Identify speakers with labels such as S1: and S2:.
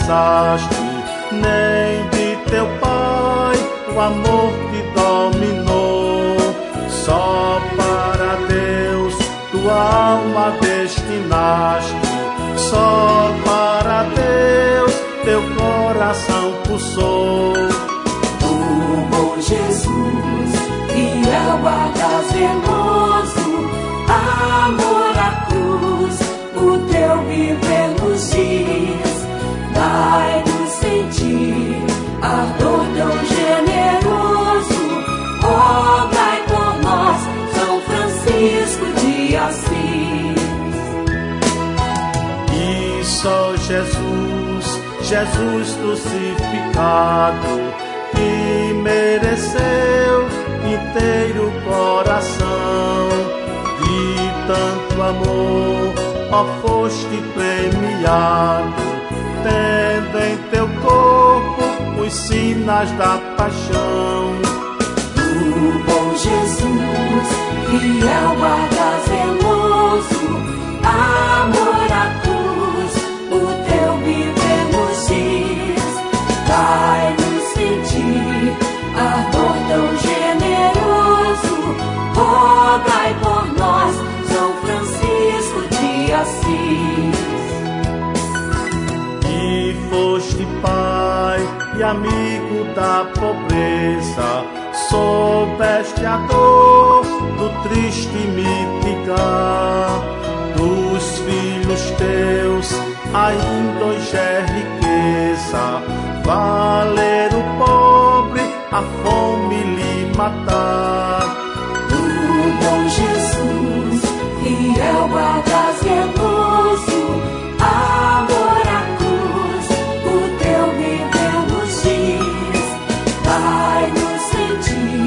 S1: desprezaste, nem de teu pai o amor te dominou. Só para Deus tua alma destinaste, só para Deus teu coração pulsou.
S2: Tu, bom Jesus, fiel guarda zeloso, amor à cruz, o teu viver nos dias. Dai-nos sentir ardor tão generoso, rogai por nós, São Francisco de Assis.
S1: E só Jesus, Jesus crucificado, que mereceu inteiro coração. De tanto amor, ó, foste premiado, tendo em teu corpo os sinais da paixão.
S2: Tu, bom Jesus, fiel guarda zeloso, amor à cruz, o teu viver nos diz. Dai-nos sentir ardor tão generoso, rogai por nós, São Francisco de Assis.
S1: E foste pai e amigo da pobreza, soubeste a dor do triste mitigar. Dos filhos teus ainda hoje é riqueza, valer o pobre, a fome lhe matar.
S2: Tu, bom Jesus, fiel guarda zeloso, amor à cruz, o teu viver nos diz. Dai-nos sentir